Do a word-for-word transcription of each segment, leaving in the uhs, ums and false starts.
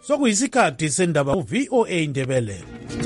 sokuyisikhathi sendaba ku-V O A Ndebele.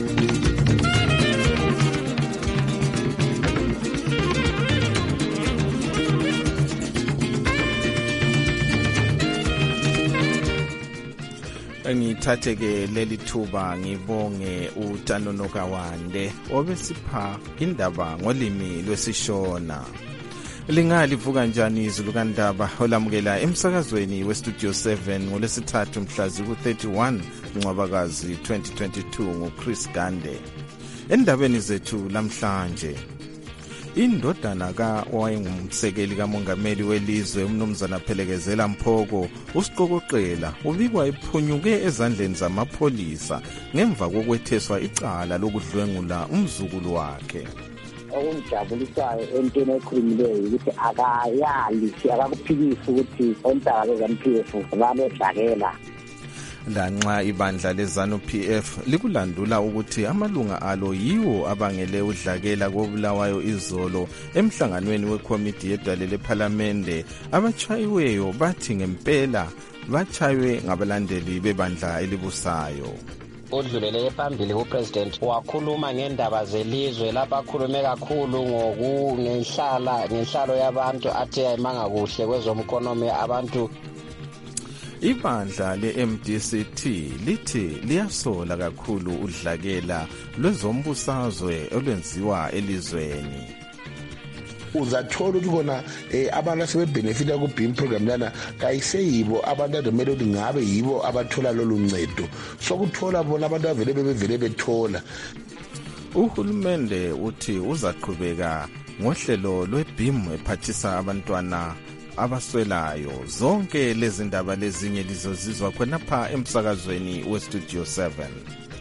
Ngithatheke leli thuba ngibonge uTanono Kawande obesipha indaba ngolimi lwesishona. Lingalivuka njani izulu kandaba olamukela emsakazweni weStudio seven ngolesithathu mhlazi ku-thirty-one Ncwabakazi twenty twenty-two nguChris Gande. Endabeni zethu lamhlanje, indodana ka owayengumsekeli kamongameli welizwe umnumzana Phelekezela Mphoko usiqokoqela ubikwa iphunyuke ezandleni zamapholisa ngemva kokwetheswa icala lokudlwengula umzukulu wakhe. Okungijabulisayo entweni ekhulumileyo ukuthi akayali akakuphikisi ukuthi ontanga beZANU-P F balodlakela. Lanxa ibandla leZANU-P F likulandula ukuthi amalunga alo yiwo abangele udlakela kobulawayo izolo emhlanganweni wekomiti yedale lephalamende, abachayiweyo bathi ngempela bachaywe ngabalandeli bebandla elibusayo. Udlulele phambili kupresident wakhuluma ngendaba zelizwe lapha akhulume kakhulu ngokungenhlala ngenhlalo yabantu athi ayimanga kuhle kwezomkonomi abantu. Ibandla le-M D C T lithi liyasola kakhulu udlakela lwezombusazwe olwenziwa elizweni. Uzathola ukuthi kona abantu asebebhenefita ku-beam program lana kayiseyibo abantu adomele ukuthi ngabe yibo abathola lolu ncedo, sokuthola bona abantu avele bebevele bethola. Uhulumende uthi uzaqhubeka ngohlelo lwe-beam ephathisa abantwana abaswelayo. Zonke lezi ndaba lezinye lizozizwa khonapha emsakazweni weStudio seven.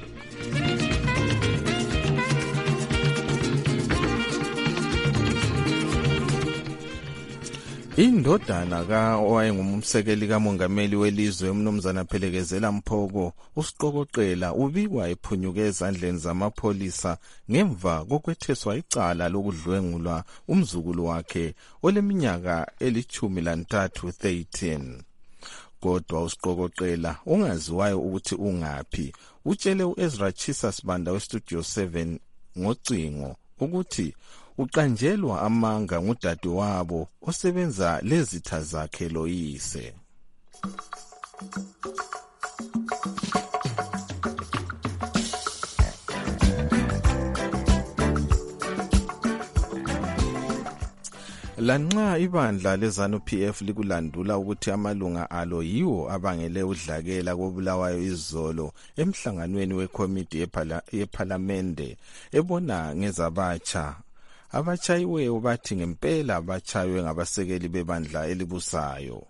Indodana ka owayengumsekeli kamongameli welizwe umnumzana Phelekezela Mphoko usiqokoqela ubikwa ephunyuke ezandleni zamapholisa ngemva kokwetheswa icala lokudlwengulwa umzukulu wakhe oleminyaka elithumi lantathu thirteen. Kodwa usiqokoqela ungaziwayo ukuthi ungaphi utshele uEzra Chisa Sibanda weStudio seven ngocingo ukuthi uqanjelwa amanga ngudade wabo osebenza lezitha zakhe loyise. Lanxa ibandla leZANU-P F likulandula ukuthi amalunga alo yiwo abangele udlakela kobulawayo izolo emhlanganweni wekomiti yephalamende ebona ngezabatsha, abachayiweyo bathi ngempela bachaywe ngabasekeli bebandla elibusayo.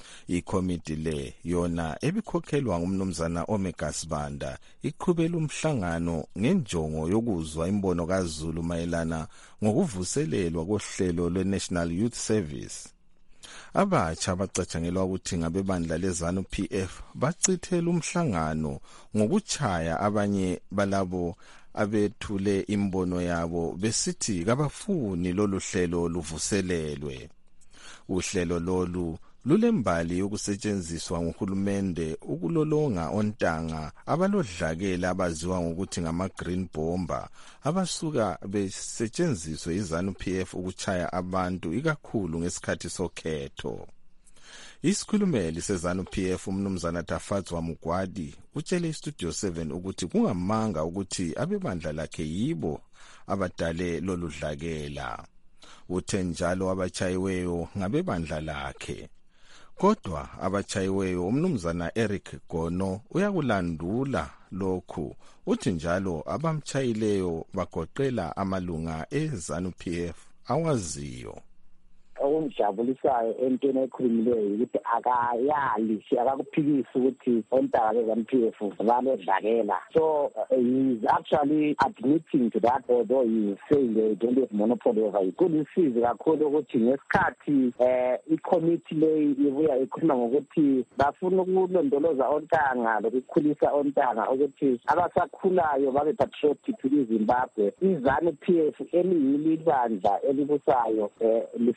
Ikomiti le yona ebikhokhelwa ngumnumzana Omega Sibanda iqhubela umhlangano ngenjongo yokuzwa imbono kaZulu mayelana ngokuvuselelwa kohlelo lwe-National Youth Service. Abatsha bacatshangelwa ukuthi ngabebandla leZANU-P F bachithela umhlangano ngokuchaya abanye balabo abethule imbono yabo besithi kabafuni lolu hlelo luvuselelwe. Uhlelo lolu lulembali yokusetshenziswa nguhulumende ukulolonga ontanga abalodlakela abaziwa ngokuthi ngama-green bomber abasuka besetshenziswe iZANU-P F ukuchaya abantu ikakhulu ngesikhathi sokhetho. Isikhulumeli seZANU-P F umnumzana Tafadzwa Mugwadi utshele iStudio seven ukuthi kungamanga ukuthi abebandla lakhe yibo abadale lolu dlakela. Uthe njalo abachayiweyo ngabebandla lakhe. Kodwa abachayiweyo umnumzana Eric Gono uyakulandula lokhu. Uthi njalo abamchayileyo bagoqela amalunga eZANU-P F awaziyo. Okungijabulisayo entweni ekhulumileyo ukuthi akayali akakuphikisi ukuthi ontanga beZANU-P F balodlakela. So uh, he is actually admitting to that, although he is saying they don't have monopoly over it. Kulisizi kakhulu ukuthi ngesikhathi ikomiti le ibuya ikhuluma ngokuthi bafuna ukulondoloza ontanga lokukhulisa ontanga ukuthi abasakhulayo babe patriotic kwiZimbabwe. iZANU-P F eliyilibandla elibusayo lifuna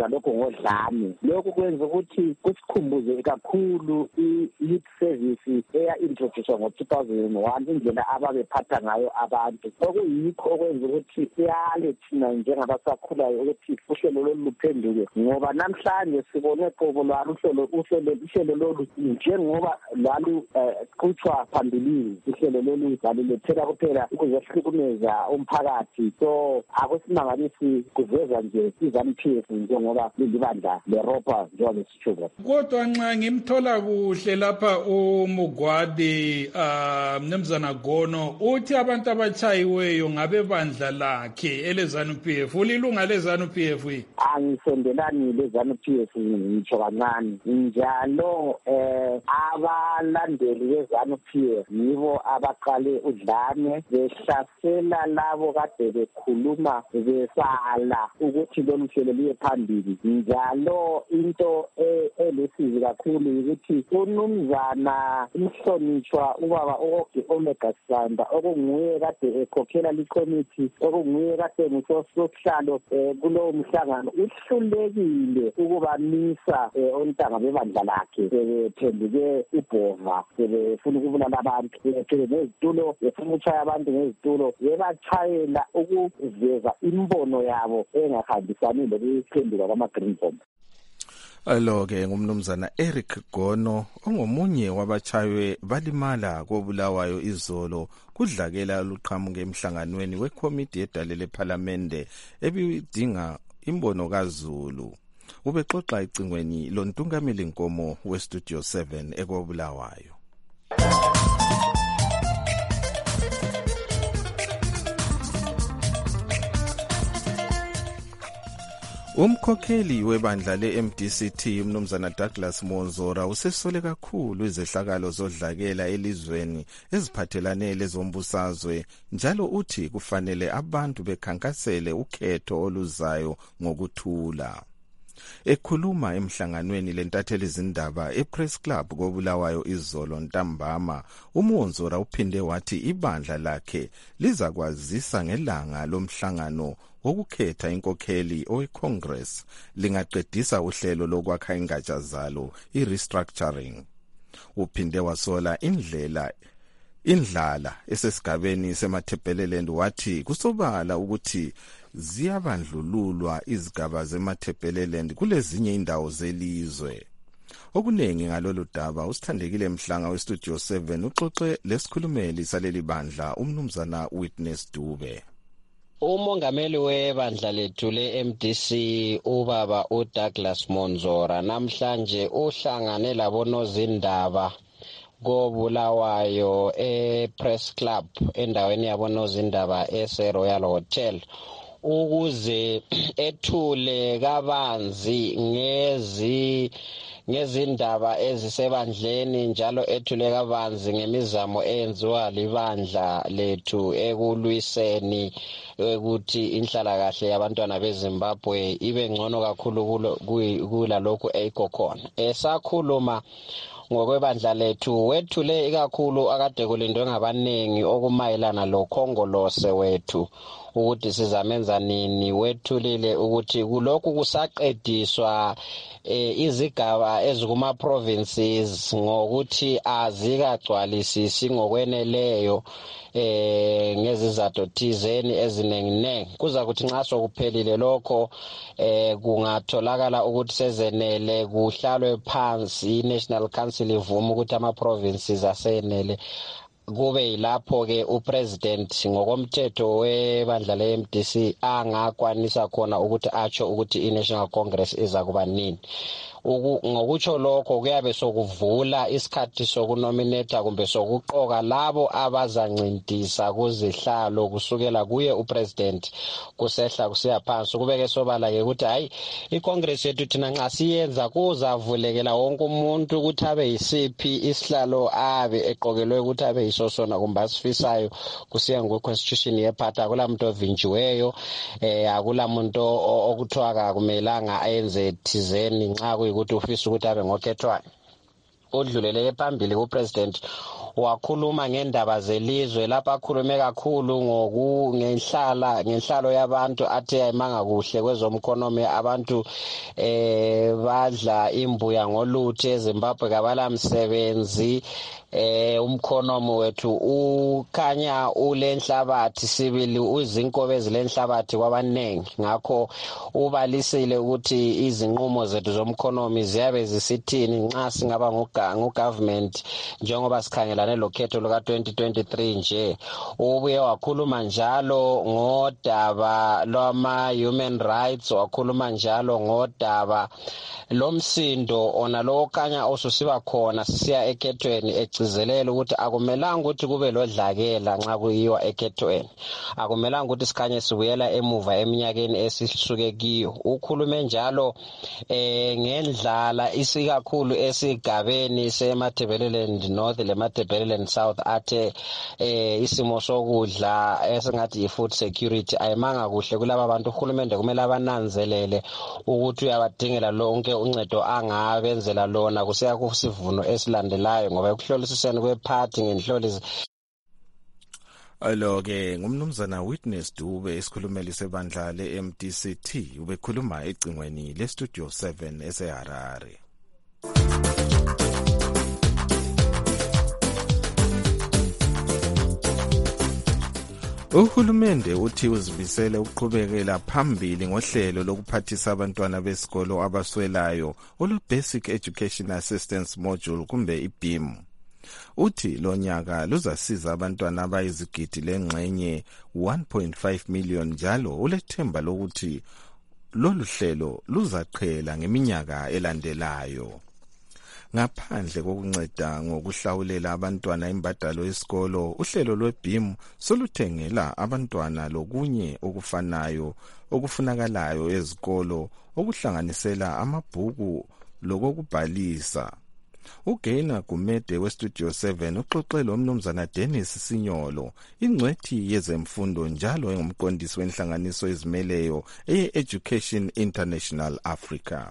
benza lokho ngodlame. Lokho kwenza ukuthi kusikhumbuze kakhulu i-youth service eya introduce ngo two thousand one indlela ababephatha ngayo abantu. Okuyikho okwenza ukuthi siyale thina njengabasakhulayo ukuthi uhlelo lolu luphenduke, ngoba namhlanje sibone qobo lwalo uhlelo uhlelo uhlelo lolu njengoba lwalu kuthwa phambili uhlelo lolu zalilethela kuphela ukuzehlukumeza umphakathi. So akusimangalisi kuveza nje izamthi njengoba libandla leRopa njengoba sisho. Kodwa nxa ngimthola kuhle lapha uMugwadi uh, Mnumzana Gono uthi abantu abachayiweyo ngabe bandla lakhe eleZANU P F. Ulilunga leZANU P F? Angisondelani leZANU P F ngitsho kancane. Njalo eh abalandeli beZANU P F yibo abaqale udlame behlasela labo kade bekhuluma besala ukuthi lolu hlelo liye phambili. Njalo into elesizi kakhulu ukuthi uNumzana umhlonishwa ubaba oke Omega Sanda okunguye kade ekhokhela likomiti okunguye kade ngusosihlalo kulowo mhlangano uhlulekile ukubamisa ontanga bebandla lakhe bephenduke ibhova befuna ukubulala abantu bephethe nezitulo befuna ukuchaya abantu ngezitulo bebachayela ukuveza imbono yabo engahambisani lokuphenduka kwama-green bomb. Alo-ke ngumnumzana Eric Gono ongomunye wabachaywe balimala kobulawayo izolo kudlakela luqhamuke emhlanganweni wekomiti yedale lephalamende ebidinga imbono kaZulu. Ubexoxa icingweni loNtungameli Nkomo weStudio seven ekobulawayo. Umkhokheli webandla le-M D C T umnumzana Douglas Monzora usesole kakhulu izehlakalo zodlakela elizweni eziphathelane lezombusazwe, njalo uthi kufanele abantu bekhankasele ukhetho oluzayo ngokuthula. Ekhuluma emhlanganweni lentatheli izindaba ePress Club kobulawayo izolo ntambama, uMonzora uphinde wathi ibandla lakhe lizakwazisa ngelanga lomhlangano wokukhetha inkokheli oweCongress lingaqedisa uhlelo lokwakha ingatsha zalo i-restructuring. Uphinde wasola indlela indlala esesigabeni seMathebeleland wathi kusobala ukuthi ziyabandlululwa izigaba zeMathebeleland kulezinye indawo zelizwe. Okuningi ngalolu daba usithandekile Mhlanga weStudio seven uxoxe lesikhulumeli saleli bandla umnumzana Witness Dube. Umongameli webandla lethu le-M D C ubaba uDouglas Monzora namhlanje uhlangane labonozindaba kobulawayo ePress Club endaweni yabonozindaba eSeRoyal Hotel ukuze ethule kabanzi ngezi ngezindaba ezisebandleni, njalo ethule kabanzi ngemizamo eyenziwa libandla lethu ekulwiseni ukuthi inhlalakahle yabantwana beZimbabwe ibe ngcono kakhulu kula lokhu eyikokhona. Esakhuluma ngokwebandla lethu wethule ikakhulu akade kulindwe ngabanengi okumayelana lokhongolose wethu ukuthi sizamenza nini. Wethulile ukuthi kulokhu kusaqediswa e, izigaba ezikuma provinces ngokuthi azikagcwalisisi ngokweneleyo eh ngezizathu thizeni ezinenginengi. Kuza kuthi nxa sokuphelile lokho eh kungatholakala ukuthi sezenele kuhlalwe phansi iNational Council ivuma ukuthi ama provinces asenele, kube yilapho ke upresident ngokomthetho webandla le-M D C angakwanisa khona ukuthi atsho ukuthi iNational Congress iza kuba nini. Ngokutsho lokho kuyabe sokuvula isikhathi sokunominata kumbe sokuqoka labo abazancintisa kuzihlalo kusukela kuye upresident kusehla kusiya phansi. Kubeke sobala ke ukuthi hayi iCongress yethu thina nxa siyenza kuzavulekela wonke umuntu ukuthi abe yisiphi isihlalo abe eqokelwe ukuthi abe yisosona kumbe asifisayo kusiya ngokwe-constitution yephathi. Akula muntu ovinjiweyo, eh akula muntu okuthiwa kumelanga ayenze thizeni nxa ukuthi ufisa ukuthi abe ngokhethwayo. Udlulele phambili kupresident wakhuluma ngendaba zelizwe lapha akhulume kakhulu ngoku ngenhlala ngenhlalo yabantu athe ayimanga kuhle kwezomkhonomi abantu eh badla imbuya ngoluthe eZimbabwe kabala msebenzi eh umkhonomo wethu ukhanya ulenhlabathi sibili uzinkobe ezilenhlabathi kwabanengi ngakho ubalisile ukuthi izinqumo zethu zomkhonomi ziyabe zisithini nxa singaba ngugovernment njengoba sikhangelane lokhetho luka twenty twenty-three nje. Ubuye wakhuluma njalo ngodaba lwama human rights, wakhuluma njalo ngodaba lomsindo ona lo kanya osusiba khona sisiya ekhethweni egcizelela ukuthi akumelanga ukuthi kube lodlakela nxa kuyiwa ekhethweni, akumelanga ukuthi sikhanye sibuyela emuva eminyakeni esisuke kiyo. Ukhulume njalo eh ngendlala isikakhulu esigabeni seMatabeleland North leMatabeleland South athe eh isimo sokudla esingathi food security ayimanga kuhle kulaba bantu. Uhulumende kumele abananzelele ukuthi uyabadingela lonke uncedo angabenzela lona kusiya kusivuno esilandelayo ngoba ukuhlolisiseni kwephathi ngenhloli. Alo-ke ngumnumzana Witness Dube isikhulumeli sebandla le-M D C T ubekhuluma ecingweni le-Studio seven eseHarare. Uhulumende uthi uzimisele ukuqhubekela phambili ngohlelo lokuphathisa abantwana besikolo abaswelayo olu-Basic Education Assistance Module kumbe i-B I M. Uthi lo nyaka luzasiza abantwana abayizigidi lengxenye one point five million njalo ulethemba lokuthi lolu hlelo luzaqhela ngeminyaka elandelayo. Ngaphandle kokunceda ngokuhlawulela abantwana imbadalo yesikolo, uhlelo lwe-B I M soluthengela abantwana lokunye okufanayo okufunakalayo ezikolo okuhlanganisela amabhuku lokubhalisa. UGaina Gumede weStudio seven uxoxe lo mnumzana Dennis Sinyolo, ingcwethi yezemfundo njalo engumqondisi wenhlanganiso ezimeleyo eye-Education International Africa.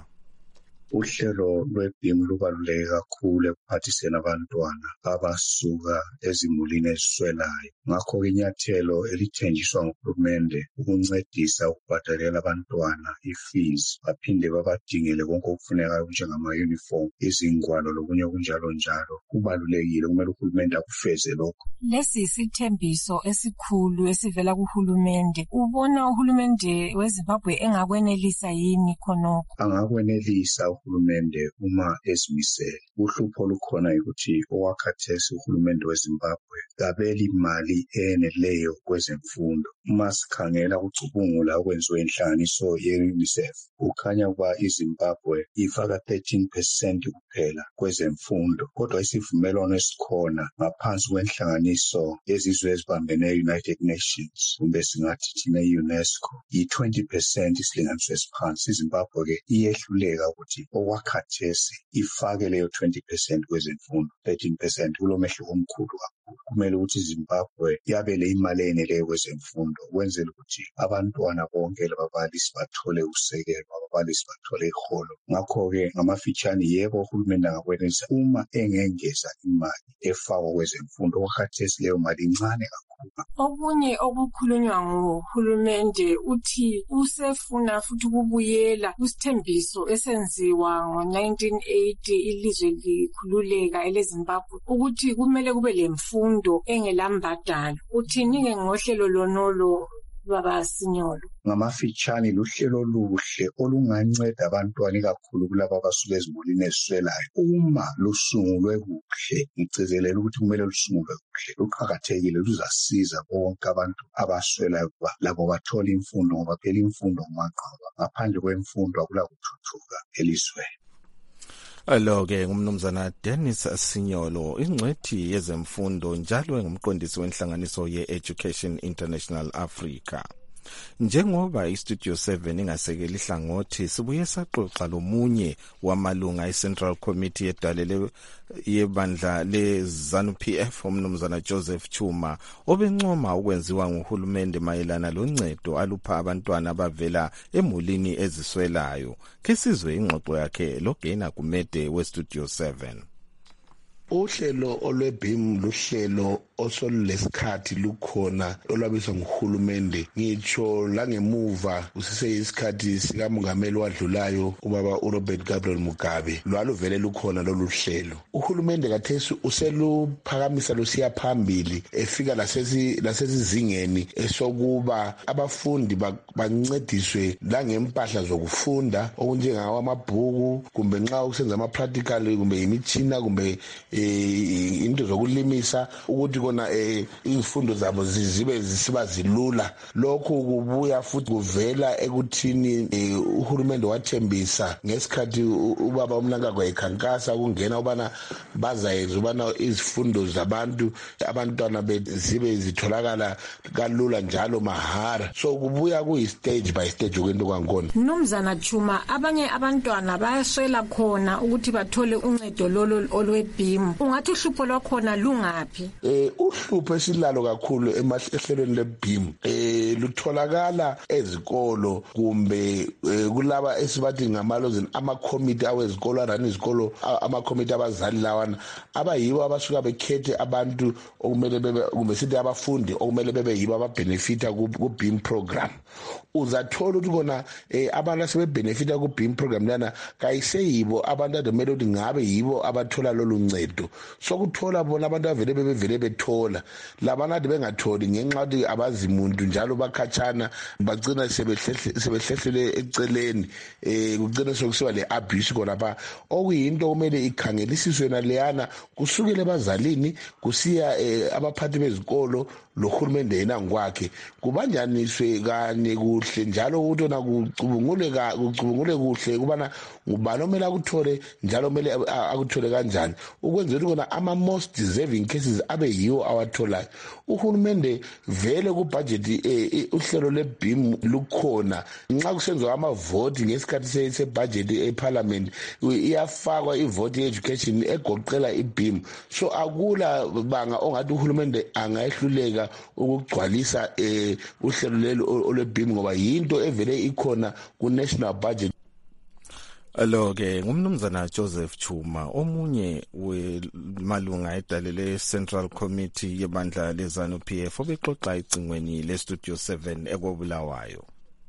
Uhlelo lwe-B I M lubaluleke kakhulu ekuphathiseni abantwana abasuka ezimulini eziswelayo. Ngakho inyathelo elithenjiswa nguhulumende ukuncedisa ukubhadalela abantwana i-fees baphinde babadingele konke okufunekayo njengama-uniform, izingwalo lokunye okunjalo njalo. Kubalulekile, kumele uhulumende akufeze lokho. Lesi isithembiso esikhulu esivela kuhulumende. Ubona uhulumende weZimbabwe engakwenelisa yini khonokho? Angakwenelisa uhulumende uma ezimisele. Uhlupho olukhona ukuthi owakhathesi uhulumende weZimbabwe kabeli imali eneleyo kwezemfundo. Uma sikhangela ukucubungula okwenziwe inhlanganiso ye-UNICEF, ukhanya ukuba iZimbabwe ifaka thirteen percent kuphela kwezemfundo. Kodwa isivumelwano esikhona ngaphansi kwenhlanganiso yezizwe ezibambene e-United Nations kumbe singathi thina i-UNESCO yi-twenty percent isilinganiso esiphansi. iZimbabwe ke iyehluleka ukuthi okwakhathesi ifake leyo twenty percent kwezemfundo. thirteen percent kulo mehluko omkhulu kakhulu. Kumele ukuthi iZimbabwe yabele imali eneleyo kwezemfundo ukwenzela ukuthi abantwana bonke lababalisi bathole usekelo, ababalisi bathole iholo. Ngakho-ke ngamafitshane, yebo uhulumende angakwenelisa uma engengeza imali efakwa kwezemfundo. Okwakhathesi leyo mali incane kakhulu. Okunye okukhulunywa nguhulumende uthi usefuna futhi ukubuyela kusithembiso esenziwa ngo-nineteen eighty ilizwe likhululeka eleZimbabwe ukuthi kumele kube lemfundo engelambadalo. Uthini-ke ngohlelo lonolo baba Sinyolo? Ngamafitshane luhlelo oluhle olunganceda abantwana ikakhulu kulabo abasuka ezimulini eziswelayo. Uma lusungulwe kuhle, ngigcizelela ukuthi kumele lusungulwe kuhle, luqhakathekile, luzasiza bonke abantu abaswelayo ukuba labo bathole imfundo ngoba phela imfundo ngumaqaba. Ngaphandle kwemfundo akula kuthuthuka elizweni. Alo-ke ngumnumzana Dennis Sinyolo, ingcwethi yezemfundo njalo engumqondisi wenhlanganiso ye-Education International Africa. Njengoba iStudio seven ingasekeli hlangothi, sibuye saxoxa lomunye wamalunga eCentral Committee edalele yebandla leZANU-P F umnumzana Joseph Chuma obencoma ukwenziwa nguhulumende mayelana loncedo alupha abantwana abavela emulini eziswelayo. Ke sizwe ingxoxo yakhe loGaina Gumede weStudio seven. uhlelo olwebhim luhlelo osolulesikhathi lukhona olwabiswa nguhulumende ngitsho la ngemuva kuseyisikhathi sikamongameli wadlulayo ubaba uRobert Gabriel Mugabe lwaluvele lukhona lolu hlelo. Uhulumende kathesi useluphakamisa lusiya phambili efika lasesi lasesizingeni esokuba abafundi bancediswe la ngempahla zokufunda okunjengawo amabhuku kumbe nxa ukusenza ama practical kumbe imithina kumbe into zokulimisa ukuthi kona izifundo zabo zizibe zisiba zilula. Lokho kubuya futhi kuvela ekuthini uhulumende wathembisa ngesikhathi ubaba uMnangagwa ekhankasa ukungena ubana bazayenza ubana izifundo zabantu abantwana bezibe zitholakala kalula njalo mahara. So kubuya kuyi stage by stage ukwento kwangona. Mnumzana Chuma, abanye abantwana bayaswela khona ukuthi bathole uncedo lolo olwebhim. Ungathi uhlupho lwakhona lungaphi? Eh uhlupho esilalo kakhulu emahlelweni lebhim eh lutholakala ezikolo kumbe kulaba esibathi ngamalozini ama committee awezikolo arani izikolo ama committee abazali lawana abayibo abasuka bekhethe abantu okumele bebe kumbe sithi abafundi okumele bebe yibo ababenefita ku BEAM program. Uzathola ukuthi kona abantu asebebenefita ku BEAM program lana kayiseyibo abantu adomele ukuthi ngabe yibo abathola lolu ncedo. Sokuthola bona abantu avele bebevele bethola labana ade bengatholi ngenxa yokuthi abazimuntu njalo bakhatshana bagcina sebehlehlele eceleni eh kugcina sokusiba le abuse kona ba okuyinto kumele ikhangelisiswe naleyana kusukele bazalini kusiya abaphathi bezikolo lo hulumende yena ngwakhe kubanjaniswe kanye kuhle njalo ukuthi ona kucubungule ka kucubungule kuhle kubana ngubani omela ukuthole njalo kumele akuthole kanjani ukwenza ukuthi kona ama most deserving cases abe yiwo awatholayo. Uhulumende vele ku budget uhlelo le BEAM lukhona nxa kusenziwa ama vote ngesikhathi se budget e parliament iyafakwa i vote education egoqela i BEAM. So akula banga ongathi uhulumende angayehluleka ukugcwalisa uhlelo lelo ole BEAM ngoba yinto evele ikhona ku national budget. Alo ke ngumnumzana Joseph Chuma omunye wemalunga edalele Central Committee yebandla lezanu P F obexoxa icingweni le Studio seven ekobulawayo.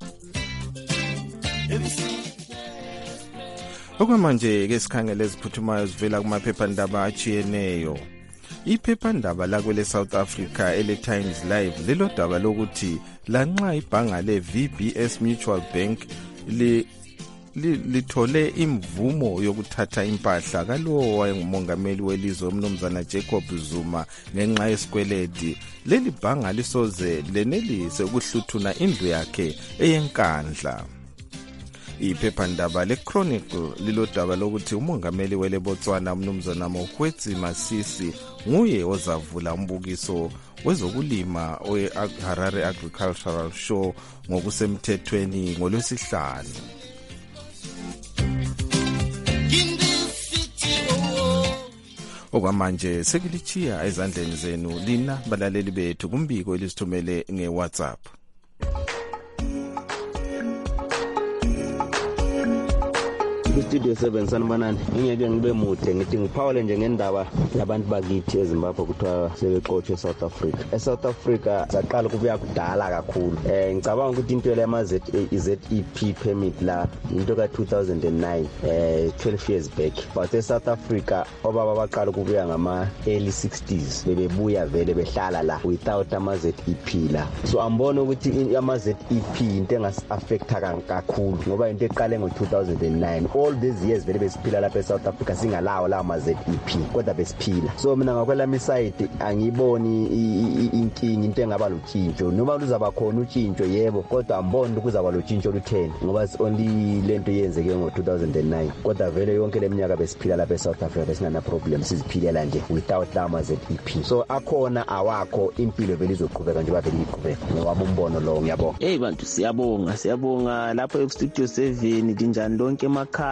Okwamanje ke sikhangele iziphuthumayo zivela kumaphephandaba achiyeneyo. Iphephandaba lakwele South Africa ele Times Live lelodaba lokuthi lanxa ibhanga le V B S Mutual Bank li lithole imvumo yokuthatha impahla kalowo wayengumongameli welizwe umnumzana Jacob Zuma ngenxa yesikweledi. Leli bhanga lisoze lenelise ukuhluthuna indlu yakhe eyenkandla. Iphephandaba le Chronicle lilodaba lokuthi umongameli wele Botswana umnumzana Mokgweetsi Masisi nguye ozavula umbukiso wezokulima we-Harare Agricultural Show ngokusemthethweni ngolwesihlanu. Okwamanje sekilichiya ezandleni zenu lina balaleli bethu kumbiko elisithumele ngeWhatsApp. Studio seven sanibonani ngeke ngibe mude ngithi ngiphawule nje ngendaba yabantu bakithi eZimbabwe kuthiwa sebeqotshe eSouth Africa. eSouth Africa saqala kubuya kudala kakhulu. Eh ngicabanga ukuthi into yama Z E P permit la into ka two thousand nine eh twelve years back. But eSouth Africa obaba baqala kubuya ngama early sixties bebebuya vele behlala la without ama Z E P la. So ambona ukuthi ama Z E P into engas affecta kakhulu ngoba into eqale ngo two thousand nine. All these years vele besiphila lapha eSouth Africa singalawo la ma Z E P kodwa besiphila. So mina ngakwelami side angiboni inkingi into engaba lutshintsho noma luzaba khona utshintsho yebo kodwa amboni kuzaba lutshintsho lutheni ngoba only lento yenzeke ngo two thousand nine kodwa vele yonke leminyaka besiphila lapha eSouth Africa besingana problem siziphilela nje without la ma Z E P. So akhona awakho impilo vele izoqhubeka nje bavele iqhubeka ngoba umbono lo ngiyabonga. Hey bantu siyabonga siyabonga lapha eStudio seven linjani lonke emakhaya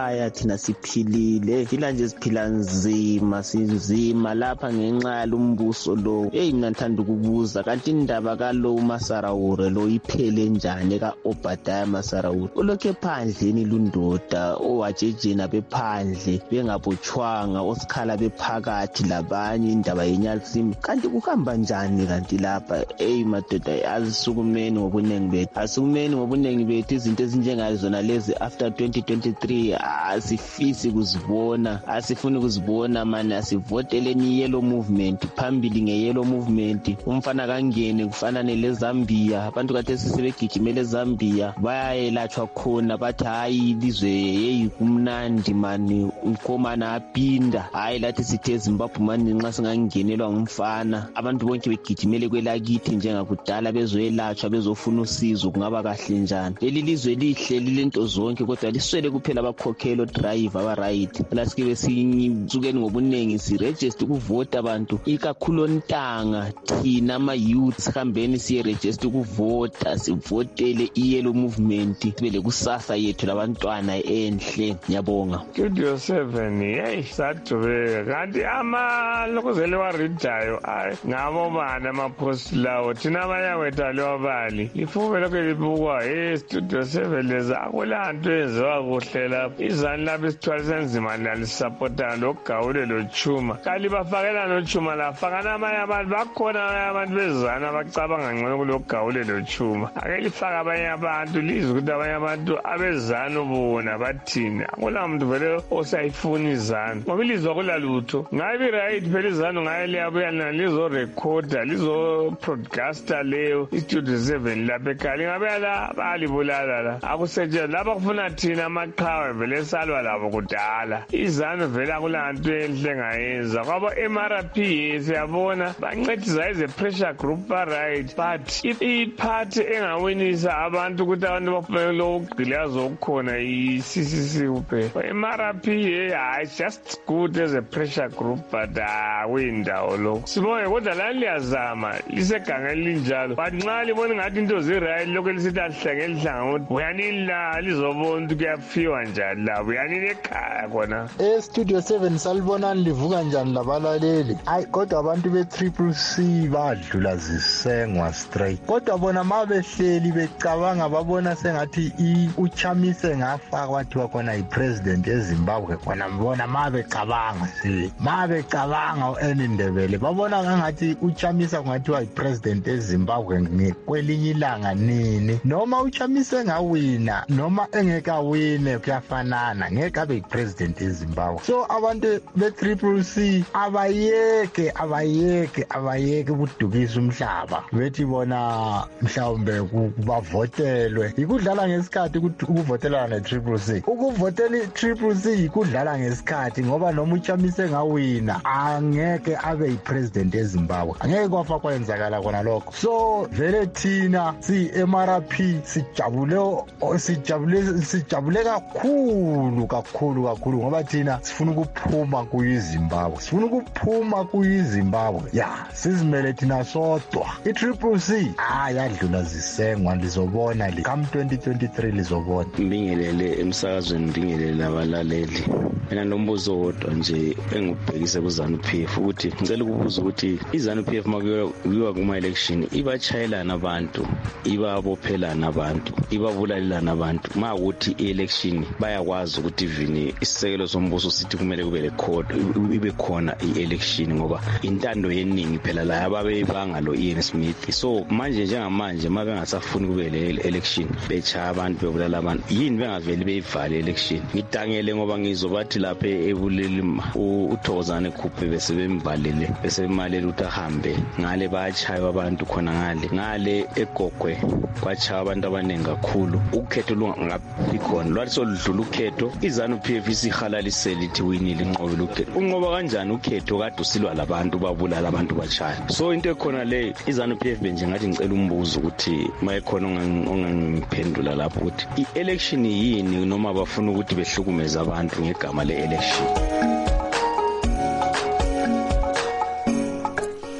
ekhaya thina siphilile, thina nje siphila nzima, sinzima lapha ngenxa yalombuso lo. Hey mina ngithanda ukubuza kanti indaba kalo Masarawure lo iphele njani ka Obadiah Masarawure? Ulokhe phandleni lundoda owajejena bephandle bengabotshwanga, osikhala bephakathi labanye indaba yeNyalsim. Kanti kuhamba njani kanti lapha? Hey madoda, azisukumeni ngobunengi bethu, asukumeni ngobunengi bethu. Izinto ezinjengazona lezi after twenty twenty-three asifisi kuzibona, asifuni kuzibona manje. Asivoteleni yellow movement, phambili ngeyellow movement. Umfana kangene kufana neleZambia, abantu kade sisebegijimele eZambia bayayelatshwa khona, bathi hayi ilizwe hey kumnandi mani, umkhomana apinda. Hayi lathi sithe Zimbabwe mani nxa singangenelwa ngumfana, abantu bonke begijimele kwelakithi njengakudala bezoyelatshwa bezofuna usizo, kungaba kahle njani? Leli lizwe lihle lilento zonke kodwa liswele kuphela abakhokhelo driver aba right. Lasike singizukeni ngobunengi si register ukuvota abantu, ikakhulu Ntanga thina ama youth sihambeni siye register ukuvota, sivotele iyellow movement, sibe lekusasa yethu labantwana enhle. Ngiyabonga. Studio seven hey sadube kanti ama lokuzele wa ridayo ay ngabo bana amapost lawo thina bayawetha lo abali lifume lokho libukwa hey Studio seven leza akulanto eziwa kuhle lapha izani lapha isithwalisa nzima nalisupporta lokugawule lo chuma kali bafakela no chuma la fakana amanye abantu bakhona abantu bezana abacabanga ngcono kulogawule lo chuma ake lifaka abanye abantu lizwe ukuthi abanye abantu abezana ubona bathini akula muntu vele osayifuna izana ngoba ilizwe kulalutho ngabe right phela izana ngaye liyabuya nalizo recorder lizo broadcaster leyo Studio seven lapha ekhali ngabe la balibulala la akusetshenziswa lapha kufuna thina amaqhawe vele salwa labo kudala izana vele akulanto enhle ngayenza kwaba M R P siyabona bancedisa eze pressure group ba right but if i party engawinisa abantu ukuthi abantu bafuna lokugqilaza okukhona i C C C upe M R P hayi just good as a pressure group but awindawo lo sibone kodwa la liyazama liseganga linjalo but nxa libona ngathi into ziright lokho lisithi ahlenge lihlanga ukuthi uyanila lizobona ukuthi kuyafiwa njani la uyanile ekhaya khona. E Studio seven salibona livuka njani labalaleli? Hayi kodwa abantu be Triple C badlula zisengwa straight, kodwa bona mabehleli becabanga babona sengathi i uchamise ngafa kwathi wakhona ipresident eZimbabwe khona mbona mabecabanga si mabecabanga uEnindebele babona ngathi uchamisa kungathi wa ipresident eZimbabwe ngekwelinye ilanga nini, noma uchamise ngawina noma engeka wine kuyafanana, ngeke abe ipresident eZimbabwe. So abantu be Triple C abayeke abayeke abayeke ukudukisa umhlaba bethi bona mhlawumbe kubavotelwe ikudlala ngesikhathi ukuvotelana ne Triple C. Ukuvotela i-Triple C ikudlala ngesikhathi ngoba noma uchamise ngawina angeke abe ipresident eZimbabwe, angeke kwafa kwenzakala khona lokho. So vele thina si M R P sijabule sijabule sijabule kakhulu kakhulu kakhulu ngoba thina sifuna ukuphuma kuyiZimbabwe, sifuna ukuphuma kuyiZimbabwe ya sizimele thina sodwa. I-Triple C ah yadlula zisengwa lizobona li come twenty twenty-three lizobona. Mbingelele emsakazweni, mbingelele abalaleli. Mina nombuzo wodwa nje engubhekise kuZANU-P F ukuthi ngicela ukubuza ukuthi iZANU-P F makuyiwa kuma election ibachayelana abantu, ibabophelana abantu, ibabulalelana abantu, makuthi i-election bayakwazi ukuthi ivini isisekelo sombuso sithi kumele kube record ibe khona i-election ngoba intando yeningi phela la ababeyibanga lo Ian Smith. So manje njengamanje mabengasafuni kube le election becha abantu bebulala abantu, yini bengaveli beyivale election? Ngidangele ngoba ngizobathi lapha ebuleli uThokozane Khuphe bese bemvalele bese bemalela ukuthi ahambe ngale bayachaywa abantu khona ngale ngale eGogwe kwachaya abantu abaningi kakhulu. Ukhetho lungaphikho khona lwathi soludlula ukhetho iZANU-P F isihalalisela ithi winile inqobe ukhetho. Unqoba kanjani ukhetho kade usilwa labantu babulala abantu bachaya? So into ekhona le iZANU-P F benje ngathi ngicela umbuzo ukuthi mayekhona ongangiphendula lapho ukuthi i-election yini noma bafuna ukuthi behlukumeze abantu ngegama le-election.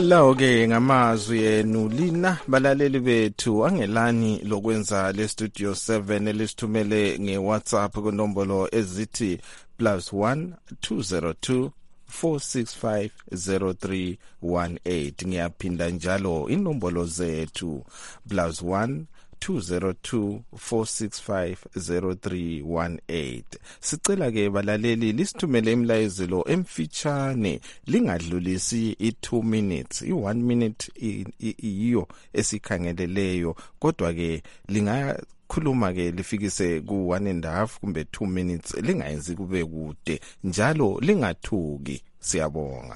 Lawo ke ngamazwi enu lina balaleli bethu angelani lokwenza le studio seven elisithumele nge WhatsApp ku nombolo ezithi plus one two zero two four six five zero three one eight. Ngiyaphinda njalo inombolo zethu plus one two zero two four six five zero three one eight. Sicela ke balaleli lisithumele imlayezelo emfitshane lingadlulisi i two minutes. I one minute iyo esikhangeleleyo, kodwa ke linga khuluma ke lifikise ku one and a half kumbe two minutes, lingayenzi kube kude njalo lingathuki. Siyabonga.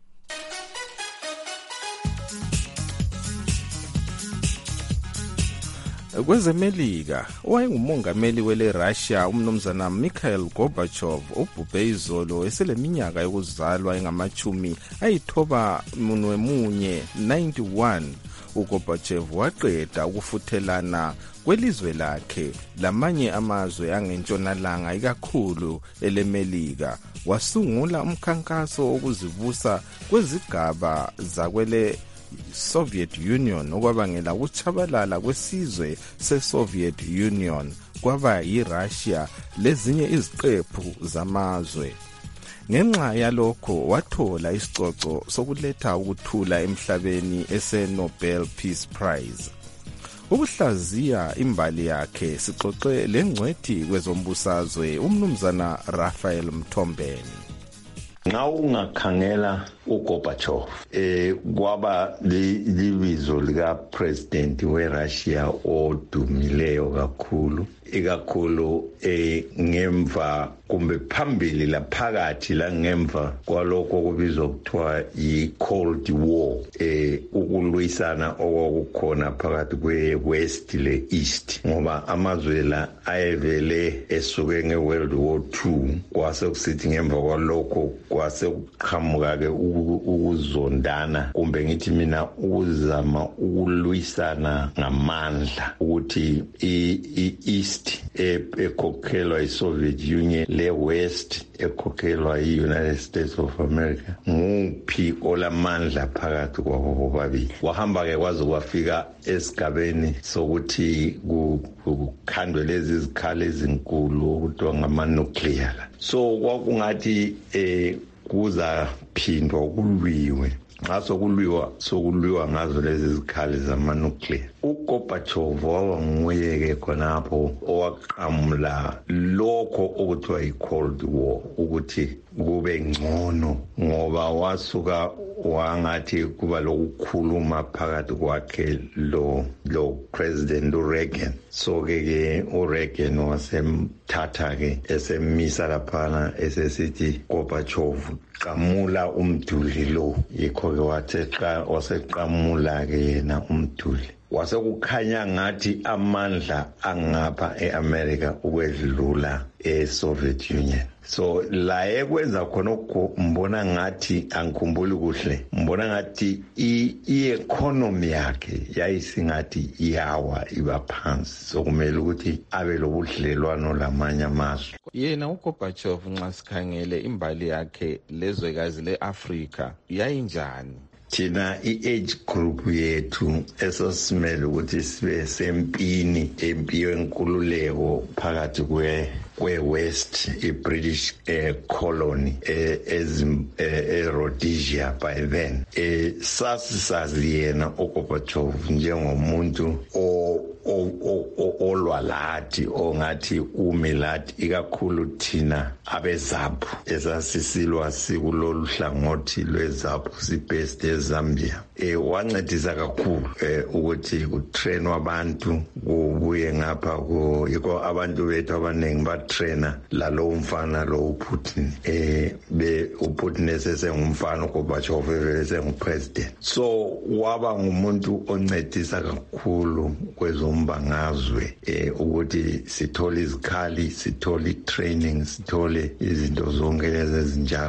Kwezemelika owayengumongameli wele Russia umnumzana Mikhail Gorbachev ubhubhe izolo eseleminyaka yokuzalwa engamachumi ayithoba munwe munye ninety-one. uGorbachev waqeda ukufuthelana kwelizwe lakhe lamanye amazwe angentshonalanga ikakhulu elemelika. Wasungula umkhankaso wokuzivusa kwezigaba zakwele Soviet Union okwabangela ukuchabalala kwesizwe se-Soviet Union kwaba yiRussia lezinye iziqephu zamazwe. Ngenxa yalokho wathola isicoco sokuletha ukuthula emhlabeni ese-Nobel Peace Prize. Ukuhlaziya imbali yakhe sixoxe lengcwethi kwezombusazwe umnumzana Raphael Mthombeni. Nxa ungakhangela uGorbachev eh kwaba libizo lika president weRussia odumileyo kakhulu ikakhulu eh ngemva kumbe phambili laphakathi la ngemva kwalokho kubizwa kuthiwa yi-Cold War, eh ukulwisana okwakukhona phakathi kwe-West le-East, ngoba amazwe la ayevele esuke nge-World War Two. Kwase kusithi ngemva kwalokho kwase kuqhamuka-ke ukuzondana kumbe ngithi mina ukuzama ukulwisana ngamandla ukuthi i-East ekhokhelwa yi-Soviet Union le-West ekhokhelwa yi-United States of America nguphi olamandla phakathi kwabo bobabili. Wahamba-ke kwaze kwafika esigabeni sokuthi kukhandwe lezi zikhali ezinkulu okuthiwa ngama-nuclear. So kwakungathi eh kuzaphindwa kulwiwe. Nxa sokulwiwa sokulwiwa ngazo lezi zikhali zama-nuclear. uGorbachev waba nguye-ke khonapho owaqamula lokho okuthiwa yi-Cold War ukuthi kube ngcono, ngoba wasuka wangathi kuba lokukhuluma phakathi kwakhe lo lo president uReagan. So ke ke uReagan wasemthatha ke esemisa laphana esesithi Gorbachev qamula umduli lo, yikho ke wathi xa waseqamula ke yena umduli wase kukhanya ngathi amandla angapha eAmerica ukwedlula eSoviet Union. So la ekwenza khonokho mbona ngathi angikhumbuli kuhle, mbona ngathi i-economy yakhe yayisingathi iyawa iba phansi, so kumele ukuthi abe lobudlelwano lamanye amazwe. Yena uGorbachev nxa sikhangele imbali yakhe lezwekazi le-Afrika yayinjani? Thina i-age group yethu esosimele ukuthi sibe sempini empiyo enkululeko phakathi kwe kwe-West, i-British eh, colony eh, eh, Rhodesia by then. Eh, sasisazi yena uGorbachev njengomuntu o olwa lathi ongathi ume lathi ikakhulu thina abezaphu esasisilwa sikulolu hlangothi lwezaphu sibest eZambia. Eh wancedisa kakhulu eh ukuthi kutrainwa abantu kubuye ngapha ku yiko abantu bethu abaningi batraina lalo mfana lo uPutin eh be uPutin esesengumfana uGorbachev esengupresident. So waba ngumuntu oncedisa kakhulu kwezo mbangazwe eh ukuthi sithole izikhali, sithole training, sithole izinto zonke lezi ezinjalo.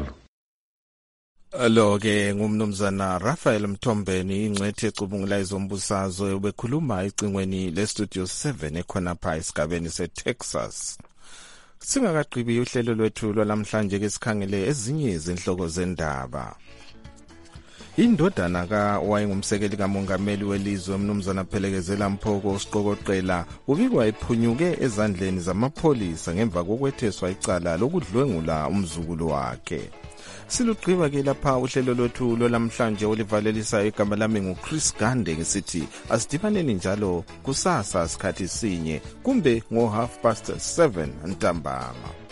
Lo ke ngumnumzana Raphael Mthombeni ingcwethi ecubungula izombusazwe ubekhuluma icingweni le Studio seven ekhona pha esigabeni seTexas. Singakaqhibi uhlelo lwethu lwalamhlanje ke sikhangele ezinye izinhloko zendaba. Indodana ka wayengumsekeli kamongameli welizwe umnumzana Phelekezela Mphoko siqokoqela ubikwa ephunyuke ezandleni zamapholisa ngemva kokwetheswa icala lokudlwengula umzukulu wakhe. Silugqiba ke lapha uhlelo lwethu lolamhlanje olivalelisa igama lami nguChris Gande ngisithi asidibaneni njalo kusasa isikhathi sinye kumbe ngo half past seven ntambama.